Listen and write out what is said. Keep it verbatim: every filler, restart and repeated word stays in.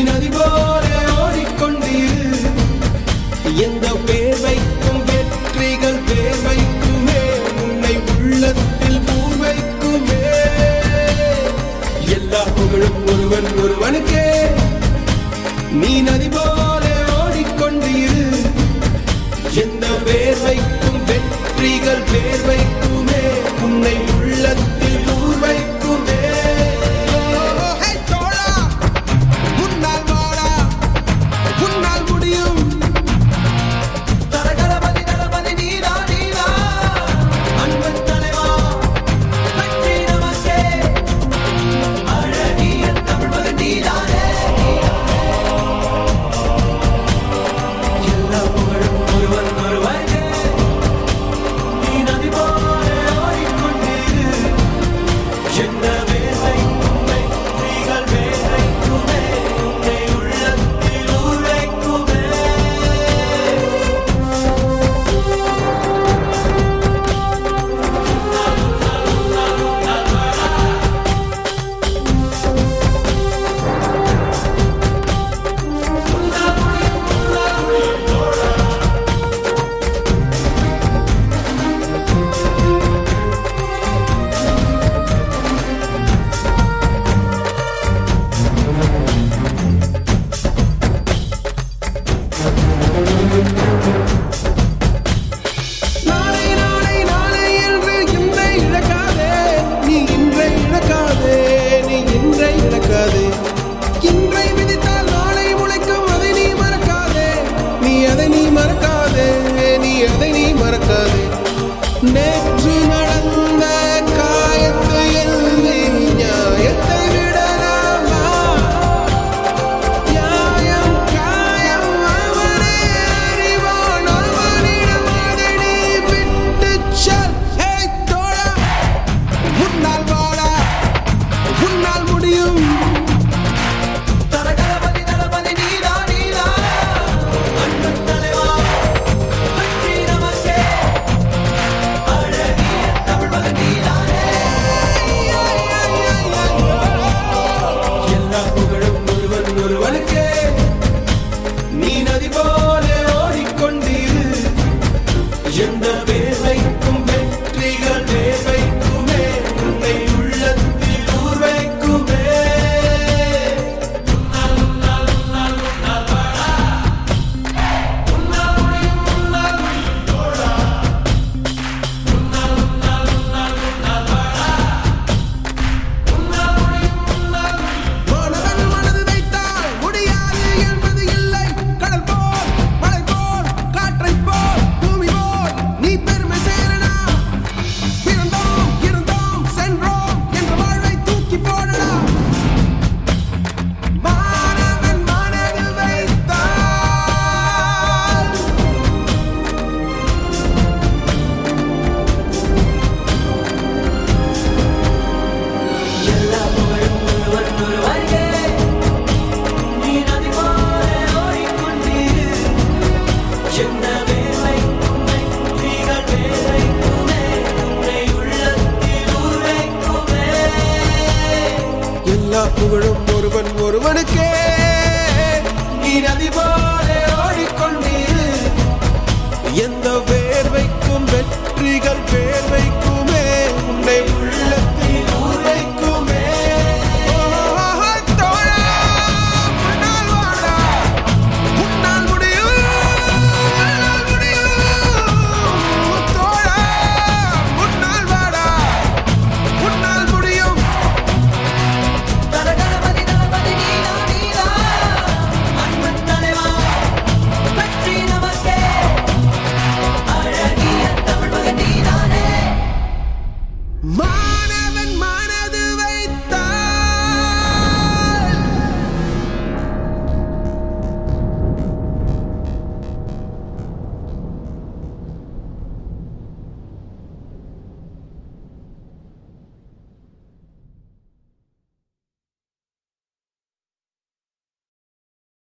நதி போல ஓடிக்கொண்டீரு. எந்த வேர்வைக்கும் வெற்றிகள் வேர்வைக்குமே, உன்னை உள்ளத்தில் பூர் வைக்குமே. எல்லா புகழும் ஒருவன் ஒருவனுக்கே. நீ நதி போல ஓடிக்கொண்டீரு. எந்த வேர்வைக்கும் வெற்றிகள் வேர்வைக்குமே, உன்னை உள்ளத்தில் பூர் வைக்குமே. நேற்று நடந்த காயத்தை எழுதி நியாயத்தை விடலாமா? நியாயம் காயம் அவனே அறிவான், அவனிடம் அதை நீ விட்டுச் செல். ஹே தோழா, உன்னால் வாழ உன்னால் முடியும். நீ நதி போல ஓடிக்கொண்டீரு. எந்த வேர்வைக்கும் வெற்றிகள் வேர்வைக்குமே, உன்னை உள்ளத்தில் ஊர் வைக்குமே. எல்லா புகழும் ஒருவன் ஒருவனுக்கே. நீ நதி போல